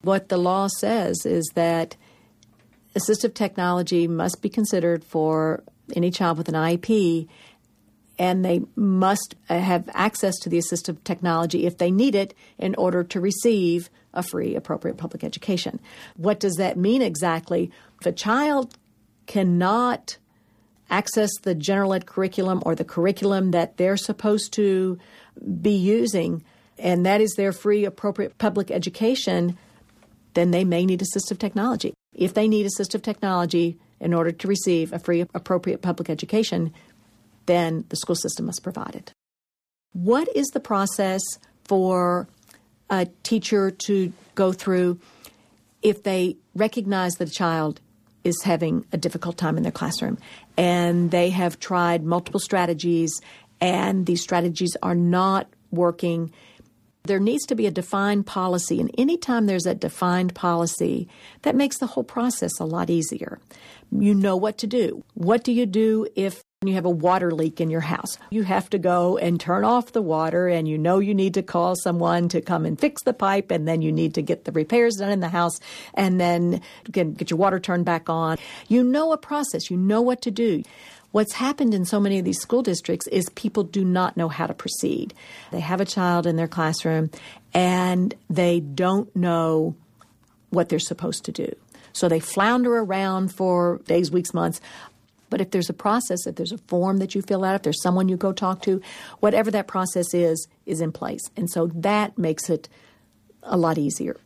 What the law says is that assistive technology must be considered for any child with an IEP, and they must have access to the assistive technology if they need it in order to receive a free, appropriate public education. What does that mean exactly? If a child cannot access the general ed curriculum or the curriculum that they're supposed to be using, and that is their free, appropriate public education, then they may need assistive technology. If they need assistive technology in order to receive a free, appropriate public education, then the school system must provide it. What is the process for a teacher to go through if they recognize that a child is having a difficult time in their classroom and they have tried multiple strategies and these strategies are not working? There needs to be a defined policy, and anytime there's a defined policy, that makes the whole process a lot easier. You know what to do. What do you do if you have a water leak in your house? You have to go and turn off the water, and you know you need to call someone to come and fix the pipe, and then you need to get the repairs done in the house, and then get your water turned back on. You know a process. You know what to do. What's happened in so many of these school districts is people do not know how to proceed. They have a child in their classroom, and they don't know what they're supposed to do. So they flounder around for days, weeks, months. But if there's a process, if there's a form that you fill out, if there's someone you go talk to, whatever that process is in place. And so that makes it a lot easier.